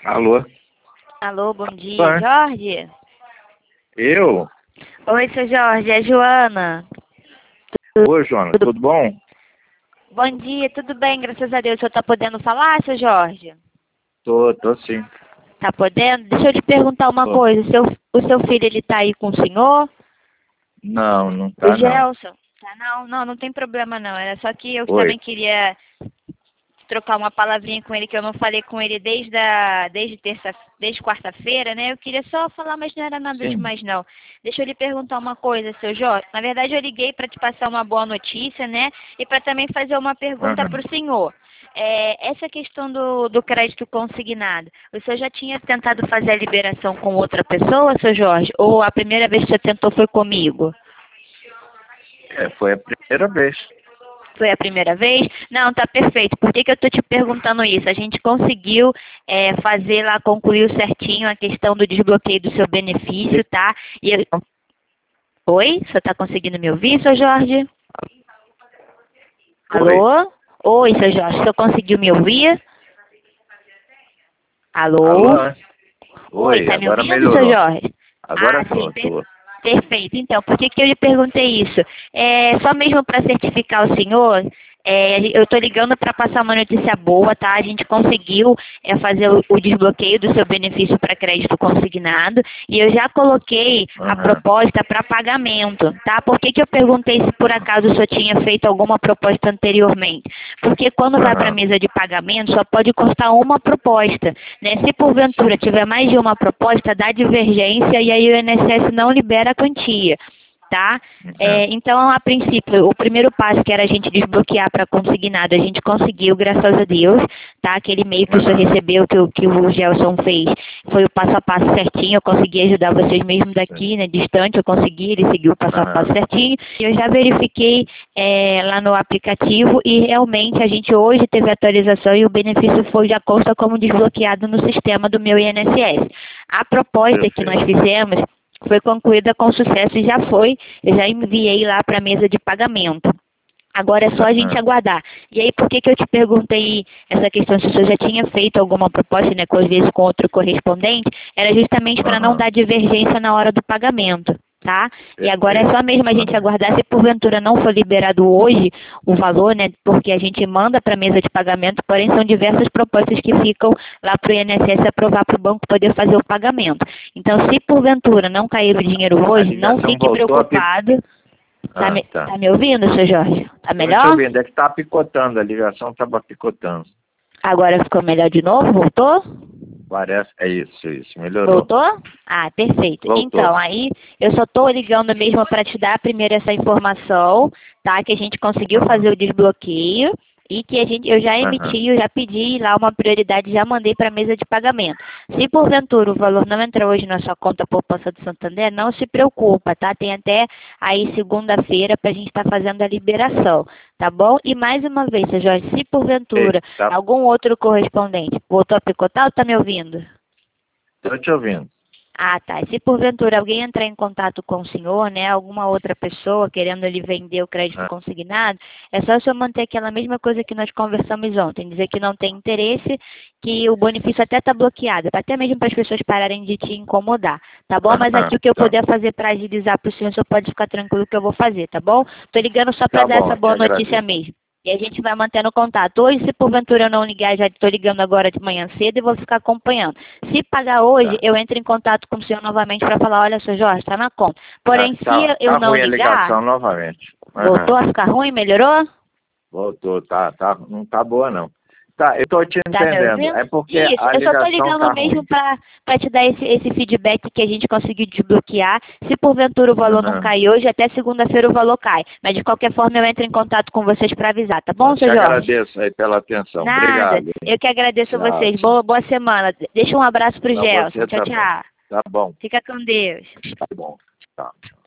Alô? Alô, bom dia, Oi. Jorge? Eu? Oi, seu Jorge, é a Joana. Oi, Joana, tudo bom? Bom dia, tudo bem, graças a Deus. O senhor tá podendo falar, seu Jorge? Tô sim. Tá podendo? Deixa eu te perguntar uma Tô. coisa. O seu filho, ele tá aí com o senhor? Não O tá não. Gelson? Tá, não tem problema não. Era só que eu Oi. também queria trocar uma palavrinha com ele, que eu não falei com ele desde quarta-feira, né? Eu queria só falar, mas não era nada Sim. demais, não. Deixa eu lhe perguntar uma coisa, seu Jorge. Na verdade, eu liguei para te passar uma boa notícia, né? E para também fazer uma pergunta Aham. para o senhor. Essa questão do crédito consignado, o senhor já tinha tentado fazer a liberação com outra pessoa, seu Jorge? Ou a primeira vez que o senhor tentou foi comigo? Foi a primeira vez. Foi a primeira vez? Não, tá perfeito. Por que que eu tô te perguntando isso? A gente conseguiu fazer lá, concluiu certinho a questão do desbloqueio do seu benefício, tá? Oi? Você tá conseguindo me ouvir, seu Jorge? Oi. Alô? Oi, seu Jorge, o senhor conseguiu me ouvir? Alô? Alô? Oi, Oi, tá me agora ouvindo, seu melhorou. Jorge? Agora Ah, sim, tô. perfeito. Então, por que que eu lhe perguntei isso? Só mesmo para certificar o senhor, eu estou ligando para passar uma notícia boa, tá? A gente conseguiu fazer o desbloqueio do seu benefício para crédito consignado e eu já coloquei a Aham. proposta para pagamento, tá? Por que que eu perguntei se por acaso o senhor tinha feito alguma proposta anteriormente? Porque quando vai para a Aham. mesa de pagamento, só pode constar uma proposta, né? Se porventura Sim. tiver mais de uma proposta, dá divergência e aí o INSS não libera a quantia, tá? Aham. Então, a princípio, o primeiro passo que era a gente desbloquear para consignado, a gente conseguiu, graças a Deus, tá? Aquele e-mail que o senhor Aham. recebeu, que o Gelson fez, foi o passo a passo certinho, eu consegui ajudar vocês mesmo Sim. daqui, né, distante, eu consegui, ele seguiu o passo a passo Aham. certinho, e eu já verifiquei lá no aplicativo e realmente a gente hoje teve atualização e o benefício já consta como desbloqueado no sistema do meu INSS. A proposta que nós Perfeito. fizemos foi concluída com sucesso e eu já enviei lá para a mesa de pagamento. Agora é só a gente Aham. aguardar. E aí, por que que eu te perguntei essa questão, se o senhor já tinha feito alguma proposta, né, às vezes com outro correspondente, era justamente para não Aham. dar divergência na hora do pagamento, tá? E agora é Perfeito. só mesmo a gente Aham. aguardar, se porventura não for liberado hoje o valor, né, porque a gente manda para a mesa de pagamento, porém são diversas propostas que ficam lá para o INSS aprovar para o banco poder fazer o pagamento. Então, se porventura não cair o dinheiro A hoje, não ligação fique voltou a preocupado. Ah, tá. Tá me ouvindo, seu Jorge? Tá Tô te melhor? ouvindo. É que tá picotando. A ligação tava picotando. Agora ficou melhor de novo? Voltou? Parece. É isso. Melhorou. Voltou? Ah, perfeito. Voltou. Então, aí eu só estou ligando mesmo para te dar primeiro essa informação, tá? Que a gente conseguiu Aham. fazer o desbloqueio e que eu já Aham. emiti, eu já pedi lá uma prioridade, já mandei para a mesa de pagamento. Se porventura o valor não entrar hoje na sua conta poupança do Santander, não se preocupa, tá? Tem até aí segunda-feira para a gente estar fazendo a liberação, tá bom? E mais uma vez, seu Jorge, se Ei, porventura tá. algum outro correspondente voltou a picotar ou tá me ouvindo? Tô te ouvindo. Ah, tá. E se porventura alguém entrar em contato com o senhor, né, alguma outra pessoa querendo lhe vender o crédito Ah, consignado, é só o senhor manter aquela mesma coisa que nós conversamos ontem, dizer que não tem interesse, que o benefício até está bloqueado, até mesmo para as pessoas pararem de te incomodar, tá bom? Mas aqui o que eu tá. puder fazer para agilizar para o senhor pode ficar tranquilo que eu vou fazer, tá bom? Tô ligando só para Tá dar bom, essa eu te boa notícia agradeço. mesmo. E a gente vai mantendo contato. Hoje, se porventura eu não ligar, já estou ligando agora de manhã cedo e vou ficar acompanhando. Se pagar hoje, Tá. eu entro em contato com o senhor novamente para falar, olha, seu Jorge, está na conta. Tá, Porém, se eu tá não ruim a ligar, ligação novamente. voltou Aham. a ficar ruim, melhorou? Voltou, não tá boa não. Tá, eu tô te Tá me entendendo. ouvindo? É porque Isso, a eu só tô ligação ligando tá mesmo ruim. para te dar esse feedback que a gente conseguiu desbloquear. Se porventura o valor não Aham. cair hoje, até segunda-feira o valor cai. Mas de qualquer forma eu entro em contato com vocês para avisar, tá Tá, bom, te seu Jorge? agradeço aí pela atenção. Nada. Obrigado. Hein? Eu que agradeço a Tchau, vocês. tchau. Boa semana. Deixa um abraço pro Pra Gelson. você Tchau, também. tchau. Tá bom. Fica com Deus. Tá bom. Tchau.